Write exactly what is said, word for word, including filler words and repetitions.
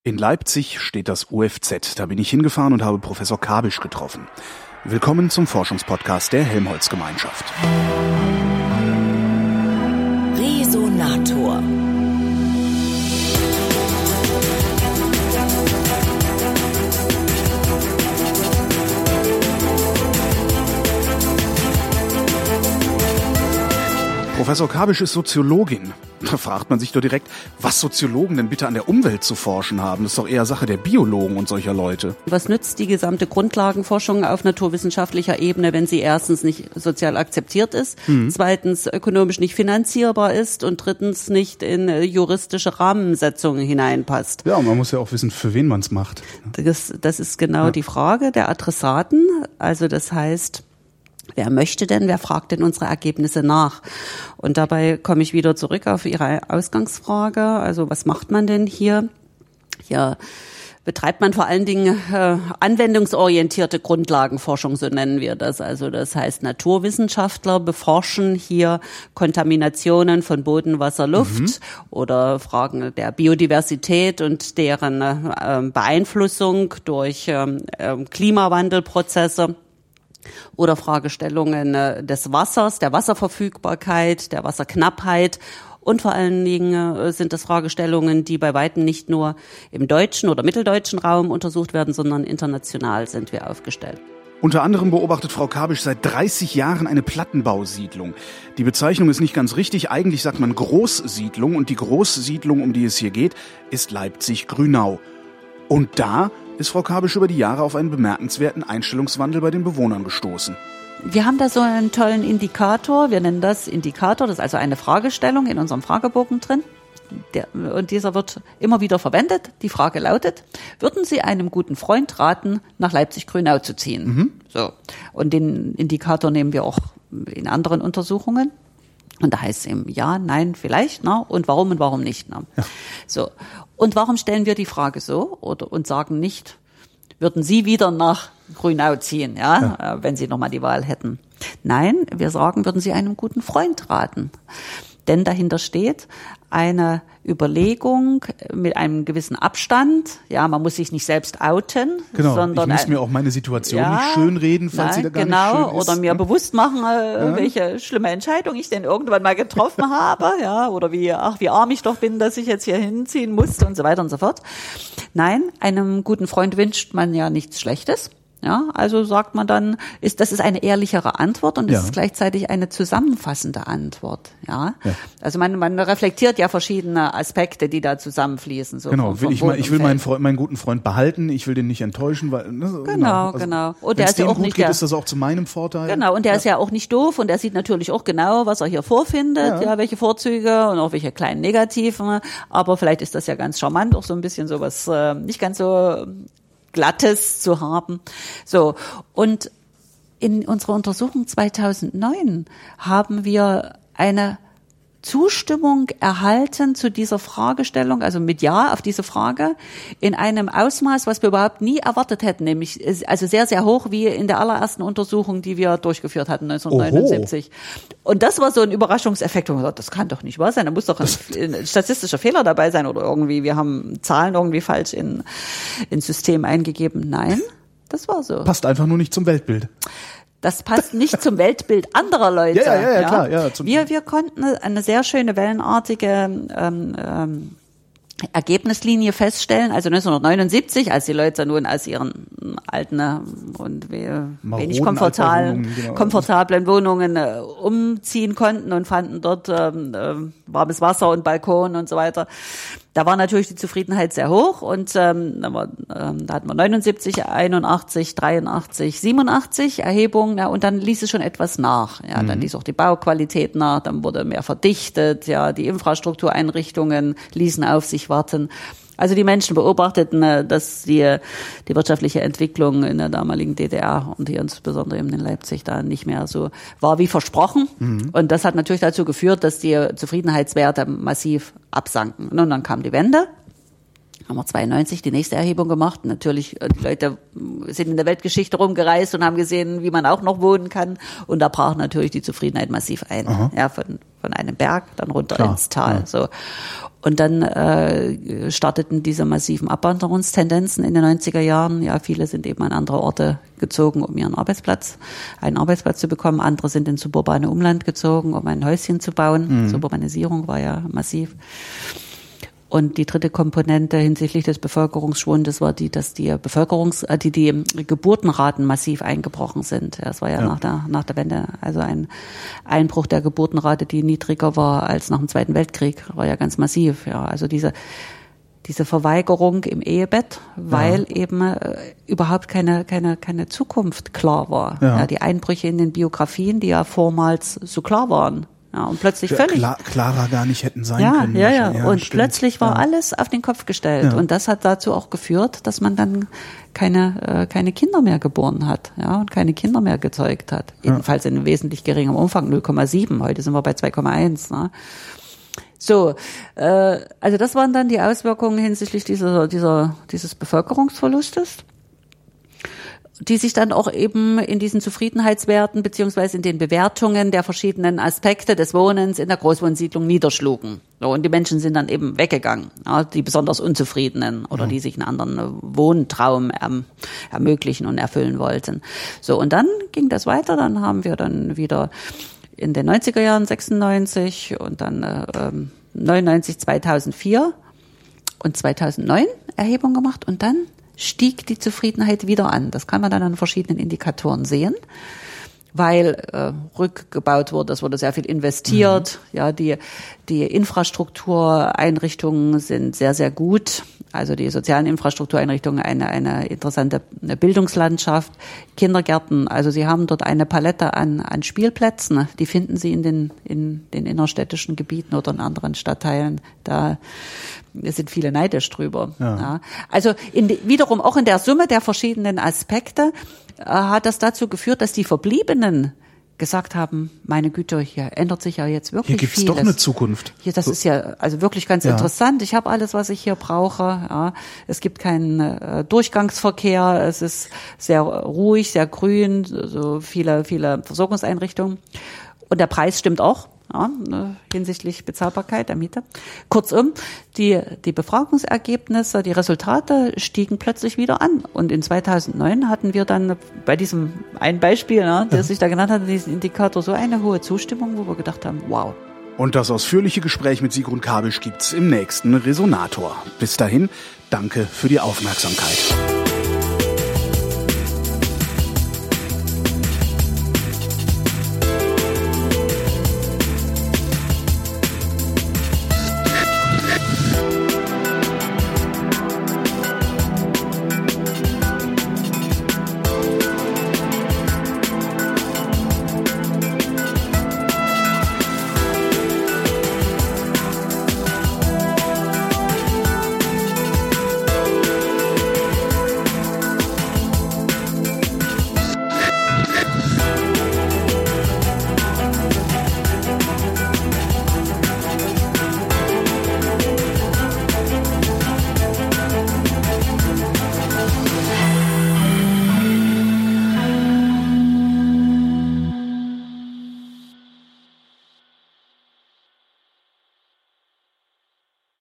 In Leipzig steht das U F Z. Da bin ich hingefahren und habe Professor Kabisch getroffen. Willkommen zum Forschungspodcast der Helmholtz-Gemeinschaft. Resonator. Professor Kabisch ist Soziologin. Da fragt man sich doch direkt, was Soziologen denn bitte an der Umwelt zu forschen haben. Das ist doch eher Sache der Biologen und solcher Leute. Was nützt die gesamte Grundlagenforschung auf naturwissenschaftlicher Ebene, wenn sie erstens nicht sozial akzeptiert ist, mhm. zweitens ökonomisch nicht finanzierbar ist und drittens nicht in juristische Rahmensetzungen hineinpasst? Ja, man muss ja auch wissen, für wen man es macht. Das, das ist genau ja. die Frage der Adressaten. Also das heißt, wer möchte denn, wer fragt denn unsere Ergebnisse nach? Und dabei komme ich wieder zurück auf Ihre Ausgangsfrage. Also was macht man denn hier? Hier betreibt man vor allen Dingen äh, anwendungsorientierte Grundlagenforschung, so nennen wir das. Also das heißt, Naturwissenschaftler beforschen hier Kontaminationen von Boden, Wasser, Luft mhm. oder Fragen der Biodiversität und deren äh, Beeinflussung durch äh, Klimawandelprozesse. Oder Fragestellungen des Wassers, der Wasserverfügbarkeit, der Wasserknappheit. Und vor allen Dingen sind das Fragestellungen, die bei weitem nicht nur im deutschen oder mitteldeutschen Raum untersucht werden, sondern international sind wir aufgestellt. Unter anderem beobachtet Frau Kabisch seit dreißig Jahren eine Plattenbausiedlung. Die Bezeichnung ist nicht ganz richtig. Eigentlich sagt man Großsiedlung. Und die Großsiedlung, um die es hier geht, ist Leipzig-Grünau. Und da ist Frau Kabisch über die Jahre auf einen bemerkenswerten Einstellungswandel bei den Bewohnern gestoßen. Wir haben da so einen tollen Indikator, wir nennen das Indikator, das ist also eine Fragestellung in unserem Fragebogen drin. Der, und dieser wird immer wieder verwendet. Die Frage lautet, würden Sie einem guten Freund raten, nach Leipzig-Grünau zu ziehen? Mhm. So. Und den Indikator nehmen wir auch in anderen Untersuchungen. Und da heißt es eben ja, nein, vielleicht, ne? Und warum und warum nicht. Ne? Ja. So. Und warum stellen wir die Frage so oder und sagen nicht, würden Sie wieder nach Grünau ziehen, ja, ja. Äh, wenn Sie nochmal die Wahl hätten? Nein, wir sagen, würden Sie einem guten Freund raten. Denn dahinter steht eine Überlegung mit einem gewissen Abstand. Ja, man muss sich nicht selbst outen. Genau, sondern ich muss mir auch meine Situation ja, nicht schönreden, falls nein, sie da gar genau, nicht schön ist. Oder mir bewusst machen, äh, ja. welche schlimme Entscheidung ich denn irgendwann mal getroffen habe. Ja, oder wie, ach, wie arm ich doch bin, dass ich jetzt hier hinziehen musste und so weiter und so fort. Nein, einem guten Freund wünscht man ja nichts Schlechtes. Ja, also sagt man dann, ist, das ist eine ehrlichere Antwort und es ja. ist gleichzeitig eine zusammenfassende Antwort. Ja, ja. Also man, man reflektiert ja verschiedene Aspekte, die da zusammenfließen. So genau, vom, will vom ich mal, ich will meinen Freund, meinen guten Freund behalten, ich will den nicht enttäuschen, weil ne, genau, genau. Also, genau. Und der ist ja auch gut nicht geht, der, ist das auch zu meinem Vorteil. Genau, und der ja. ist ja auch nicht doof und der sieht natürlich auch genau, was er hier vorfindet, ja, ja welche Vorzüge und auch welche kleinen Negativen. Aber vielleicht ist das ja ganz charmant, auch so ein bisschen sowas äh, nicht ganz so Glattes zu haben. So. Und in unserer Untersuchung zweitausendneun haben wir eine Zustimmung erhalten zu dieser Fragestellung, also mit Ja auf diese Frage, in einem Ausmaß, was wir überhaupt nie erwartet hätten, nämlich also sehr, sehr hoch wie in der allerersten Untersuchung, die wir durchgeführt hatten, neunzehnhundertneunundsiebzig. Oho. Und das war so ein Überraschungseffekt, wo wir gesagt, das kann doch nicht wahr sein, da muss doch ein, ein statistischer Fehler dabei sein oder irgendwie, wir haben Zahlen irgendwie falsch in, ins System eingegeben. Nein, das war so. Passt einfach nur nicht zum Weltbild. Das passt nicht zum Weltbild anderer Leute. Ja, ja, ja, ja. klar. Ja, zum wir, wir konnten eine sehr schöne wellenartige ähm, ähm, Ergebnislinie feststellen. Also neunzehnhundertneunundsiebzig, als die Leute nun aus ihren alten und wenig komfortablen, genau. komfortablen Wohnungen äh, umziehen konnten und fanden dort ähm, äh, warmes Wasser und Balkon und so weiter. Da war natürlich die Zufriedenheit sehr hoch und ähm, da, war, ähm, da hatten wir neunundsiebzig, einundachtzig, dreiundachtzig, siebenundachtzig Erhebungen, ja, und dann ließ es schon etwas nach. Ja, mhm. Dann ließ auch die Bauqualität nach, dann wurde mehr verdichtet, ja, die Infrastruktureinrichtungen ließen auf sich warten. Also die Menschen beobachteten, dass die, die wirtschaftliche Entwicklung in der damaligen D D R und hier insbesondere eben in Leipzig da nicht mehr so war wie versprochen. Mhm. Und das hat natürlich dazu geführt, dass die Zufriedenheitswerte massiv absanken. Und dann kam die Wende. Haben wir zweiundneunzig die nächste Erhebung gemacht. Natürlich, die Leute sind in der Weltgeschichte rumgereist und haben gesehen, wie man auch noch wohnen kann. Und da brach natürlich die Zufriedenheit massiv ein. Aha. Ja, von, von einem Berg dann runter Klar. ins Tal. Ja. So. Und dann äh, starteten diese massiven Abwanderungstendenzen in den neunziger Jahren. Ja, viele sind eben an andere Orte gezogen, um ihren Arbeitsplatz, einen Arbeitsplatz zu bekommen. Andere sind ins suburbane Umland gezogen, um ein Häuschen zu bauen. Mhm. Suburbanisierung war ja massiv. Und die dritte Komponente hinsichtlich des Bevölkerungsschwundes war die, dass die Bevölkerungs, äh, die, die Geburtenraten massiv eingebrochen sind. Das war ja, ja nach der, nach der Wende, also ein Einbruch der Geburtenrate, die niedriger war als nach dem Zweiten Weltkrieg, war ja ganz massiv. Ja, also diese, diese Verweigerung im Ehebett, weil ja. eben äh, überhaupt keine, keine, keine Zukunft klar war. Ja. Ja, die Einbrüche in den Biografien, die ja vormals so klar waren. Ja, und plötzlich völlig klar, klarer gar nicht hätten sein ja, können. Ja, ja, ja. Und stimmt. plötzlich war ja. alles auf den Kopf gestellt. Ja. Und das hat dazu auch geführt, dass man dann keine äh, keine Kinder mehr geboren hat, ja, und keine Kinder mehr gezeugt hat. Ja. Jedenfalls in wesentlich geringem Umfang, null Komma sieben. Heute sind wir bei zwei Komma eins. Ne? So, äh, also das waren dann die Auswirkungen hinsichtlich dieser dieser dieses Bevölkerungsverlustes, die sich dann auch eben in diesen Zufriedenheitswerten beziehungsweise in den Bewertungen der verschiedenen Aspekte des Wohnens in der Großwohnsiedlung niederschlugen. So, und die Menschen sind dann eben weggegangen, ja, die besonders Unzufriedenen oder die sich einen anderen Wohntraum erm- ermöglichen und erfüllen wollten. So, und dann ging das weiter, dann haben wir dann wieder in den neunziger Jahren sechsundneunzig und dann äh, neunundneunzig, zweitausendvier und zweitausendneun Erhebungen gemacht und dann stieg die Zufriedenheit wieder an. Das kann man dann an verschiedenen Indikatoren sehen, weil äh, rückgebaut wurde, es wurde sehr viel investiert. Mhm. Ja, die die Infrastruktureinrichtungen sind sehr, sehr gut. Also die sozialen Infrastruktureinrichtungen, eine eine interessante Bildungslandschaft, Kindergärten. Also sie haben dort eine Palette an an Spielplätzen. Die finden Sie in den in den innerstädtischen Gebieten oder in anderen Stadtteilen. Da sind viele neidisch drüber. Ja. Ja. Also in, wiederum auch in der Summe der verschiedenen Aspekte äh, hat das dazu geführt, dass die Verbliebenen gesagt haben, meine Güte, hier ändert sich ja jetzt wirklich vieles. Hier gibt's doch eine Zukunft. Hier, das ist ja also wirklich ganz ja. interessant. Ich habe alles, was ich hier brauche. Ja. Es gibt keinen äh, Durchgangsverkehr. Es ist sehr ruhig, sehr grün, so viele, viele Versorgungseinrichtungen. Und der Preis stimmt auch. Ja, hinsichtlich Bezahlbarkeit der Miete. Kurzum, die, die Befragungsergebnisse, die Resultate stiegen plötzlich wieder an. Und in zweitausendneun hatten wir dann bei diesem ein Beispiel, ne, der sich da genannt hat, diesen Indikator, so eine hohe Zustimmung, wo wir gedacht haben, wow. Und das ausführliche Gespräch mit Sigrun Kabisch gibt's im nächsten Resonator. Bis dahin, danke für die Aufmerksamkeit.